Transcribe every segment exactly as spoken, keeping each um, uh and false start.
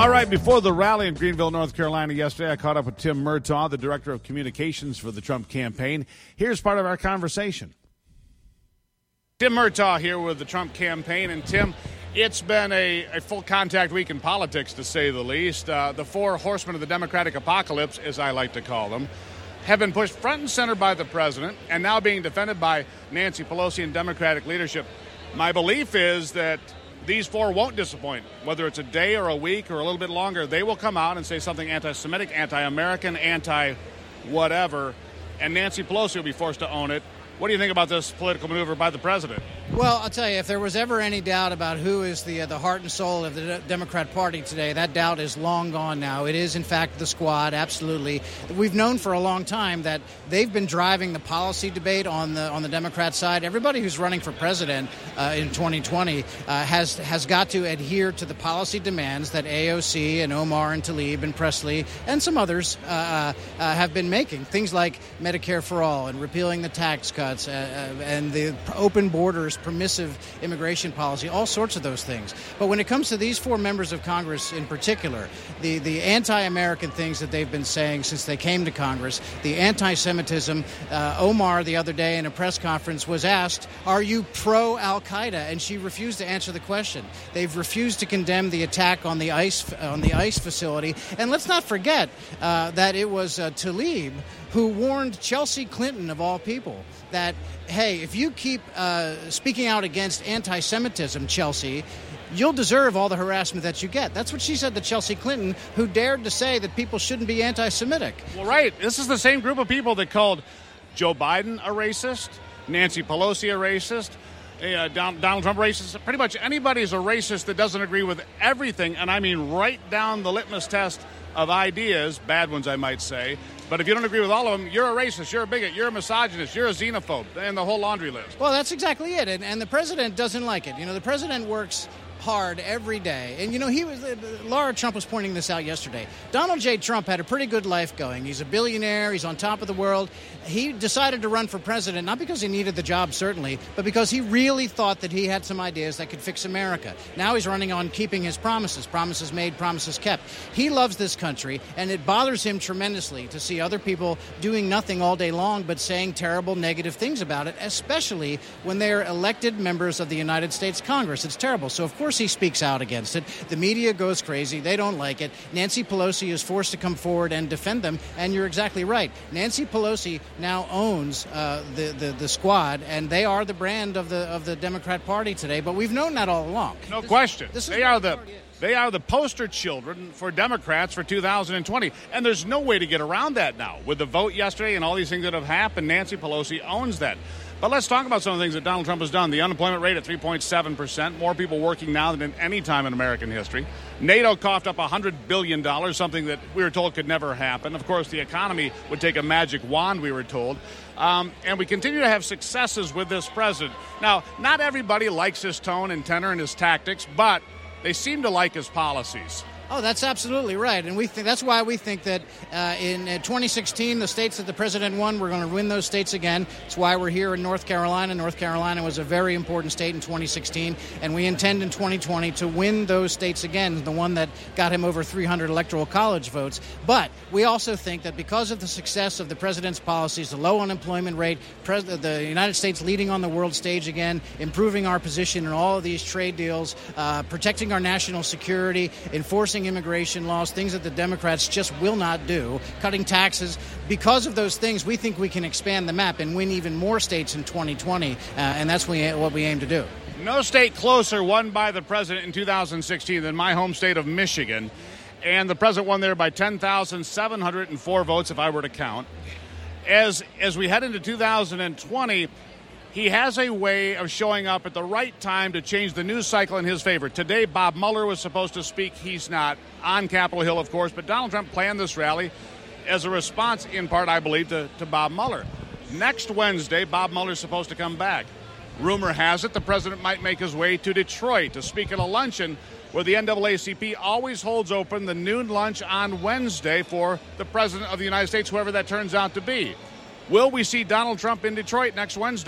All right, before the rally in Greenville, North Carolina yesterday, I caught up with Tim Murtaugh, the Director of Communications for the Trump campaign. Here's part of our conversation. Tim Murtaugh here with the Trump campaign. And Tim, it's been a, a full contact week in politics, to say the least. Uh, the four horsemen of the Democratic apocalypse, as I like to call them, have been pushed front and center by the president and now being defended by Nancy Pelosi and Democratic leadership. My belief is that these four won't disappoint. Whether it's a day or a week or a little bit longer, they will come out and say something anti-Semitic, anti-American, anti-whatever, and Nancy Pelosi will be forced to own it. What do you think about this political maneuver by the president? Well, I'll tell you, if there was ever any doubt about who is the uh, the heart and soul of the De- Democrat Party today, that doubt is long gone now. It is, in fact, the squad, absolutely. We've known for a long time that they've been driving the policy debate on the on the Democrat side. Everybody who's running for president uh, in twenty twenty uh, has has got to adhere to the policy demands that A O C and Omar and Tlaib and Presley and some others uh, uh, have been making. Things like Medicare for all and repealing the tax cuts uh, uh, and the open borders, permissive immigration policy, all sorts of those things. But when it comes to these four members of Congress in particular, the, the anti-American things that they've been saying since they came to Congress, the anti-Semitism, uh, Omar the other day in a press conference was asked, are you pro-Al-Qaeda? And she refused to answer the question. They've refused to condemn the attack on the ICE, on the ICE facility. And let's not forget uh, that it was uh, Tlaib who warned Chelsea Clinton, of all people, that, hey, if you keep uh, speaking out against anti-Semitism, Chelsea, you'll deserve all the harassment that you get. That's what she said to Chelsea Clinton, who dared to say that people shouldn't be anti-Semitic. Well, right. This is the same group of people that called Joe Biden a racist, Nancy Pelosi a racist, uh, Donald Trump a racist. Pretty much anybody's a racist that doesn't agree with everything, and I mean right down the litmus test of ideas, bad ones I might say. But if you don't agree with all of them, you're a racist, you're a bigot, you're a misogynist, you're a xenophobe, and the whole laundry list. Well, that's exactly it. And, and the president doesn't like it. You know, the president works hard every day. And, you know, he was uh, Laura Trump was pointing this out yesterday. Donald J. Trump had a pretty good life going. He's a billionaire. He's on top of the world. He decided to run for president, not because he needed the job, certainly, but because he really thought that he had some ideas that could fix America. Now he's running on keeping his promises, promises made, promises kept. He loves this country, and it bothers him tremendously to see other people doing nothing all day long but saying terrible, negative things about it, especially when they're elected members of the United States Congress. It's terrible. So, of course, he speaks out against it. The media goes crazy. They don't like it. Nancy Pelosi is forced to come forward and defend them, and you're exactly right. Nancy Pelosi now owns uh, the, the the squad, and they are the brand of the of the Democrat Party today. But we've known that all along. No this, question. This they are the they are the poster children for Democrats for two thousand twenty, and there's no way to get around that now. With the vote yesterday and all these things that have happened, Nancy Pelosi owns that. But let's talk about some of the things that Donald Trump has done. The unemployment rate at three point seven percent, more people working now than in any time in American history. NATO coughed up one hundred billion dollars, something that we were told could never happen. Of course, the economy would take a magic wand, we were told. Um, and we continue to have successes with this president. Now, not everybody likes his tone and tenor and his tactics, but they seem to like his policies. Oh, that's absolutely right, and we think that's why we think that uh, in uh, twenty sixteen, the states that the president won, we're going to win those states again. It's why we're here in North Carolina. North Carolina was a very important state in twenty sixteen, and we intend in twenty twenty to win those states again, the one that got him over three hundred electoral college votes. But we also think that because of the success of the president's policies, the low unemployment rate, pres- the United States leading on the world stage again, improving our position in all of these trade deals, uh, protecting our national security, enforcing immigration laws, things that the Democrats just will not do, cutting taxes. Because of those things, we think we can expand the map and win even more states in twenty twenty, uh, and that's what we aim to do. No state closer won by the president in two thousand sixteen than my home state of Michigan, and the president won there by ten thousand seven hundred four votes, if I were to count. As, as we head into two thousand twenty, he has a way of showing up at the right time to change the news cycle in his favor. Today, Bob Mueller was supposed to speak. He's not on Capitol Hill, of course, but Donald Trump planned this rally as a response, in part, I believe, to, to Bob Mueller. Next Wednesday, Bob Mueller's supposed to come back. Rumor has it the president might make his way to Detroit to speak at a luncheon where the N double A C P always holds open the noon lunch on Wednesday for the president of the United States, whoever that turns out to be. Will we see Donald Trump in Detroit next Wednesday?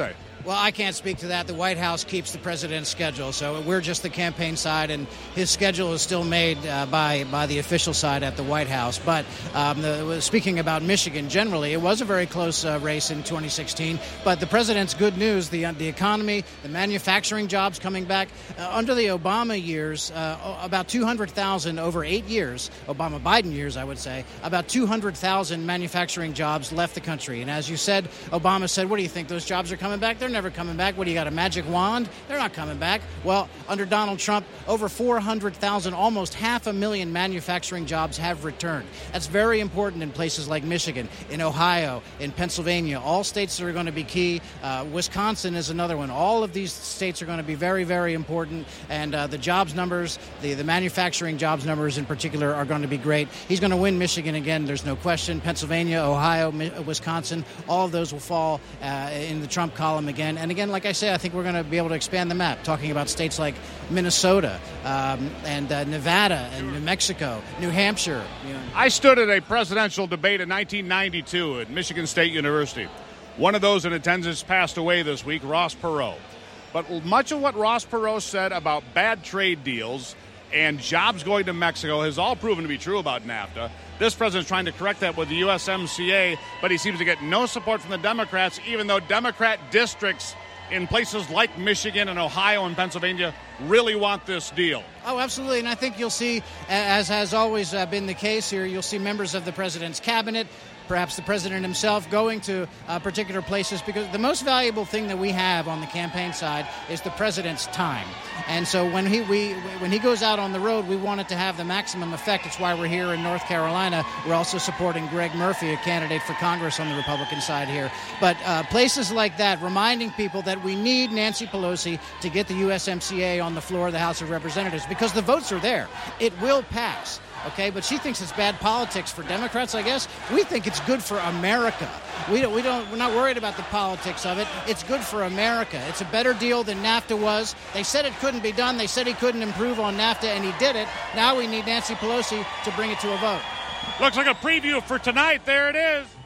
Well, I can't speak to that. The White House keeps the president's schedule, so we're just the campaign side, and his schedule is still made uh, by by the official side at the White House. But um, the, speaking about Michigan generally, it was a very close uh, race in twenty sixteen. But the president's good news: the the economy, the manufacturing jobs coming back. Uh, under the Obama years, uh, about two hundred thousand over eight years, Obama-Biden years, I would say, about two hundred thousand manufacturing jobs left the country. And as you said, Obama said, "What do you think? Those jobs are coming back? They're never coming back. What do you got, a magic wand? They're not coming back." Well, under Donald Trump, over four hundred thousand, almost half a million manufacturing jobs have returned. That's very important in places like Michigan, in Ohio, in Pennsylvania, all states that are going to be key. Uh, Wisconsin is another one. All of these states are going to be very, very important, and uh, the jobs numbers, the, the manufacturing jobs numbers in particular, are going to be great. He's going to win Michigan again, there's no question. Pennsylvania, Ohio, Mi- Wisconsin, all of those will fall uh, in the Trump column again. And again, like I say, I think we're going to be able to expand the map, talking about states like Minnesota um, and uh, Nevada and New Mexico, New Hampshire. You know. I stood at a presidential debate in nineteen ninety-two at Michigan State University. One of those in attendance passed away this week, Ross Perot. But much of what Ross Perot said about bad trade deals and jobs going to Mexico has all proven to be true about NAFTA. This president's trying to correct that with the U S M C A, but he seems to get no support from the Democrats, even though Democrat districts in places like Michigan and Ohio and Pennsylvania really want this deal. Oh, absolutely. And I think you'll see, as has always uh, been the case here, you'll see members of the president's cabinet, perhaps the president himself, going to uh, particular places, because the most valuable thing that we have on the campaign side is the president's time. And so when he we when he goes out on the road, we want it to have the maximum effect. That's why we're here in North Carolina. We're also supporting Greg Murphy, a candidate for Congress on the Republican side here. But uh, places like that, reminding people that we need Nancy Pelosi to get the U S M C A on the floor of the House of Representatives, because the votes are there. It will pass. Okay, but she thinks it's bad politics for Democrats, I guess. We think it's good for America. We don't, we don't, we're not worried about the politics of it. It's good for America. It's a better deal than NAFTA was. They said it couldn't be done. They said he couldn't improve on NAFTA, and he did it. Now we need Nancy Pelosi to bring it to a vote. Looks like a preview for tonight. There it is.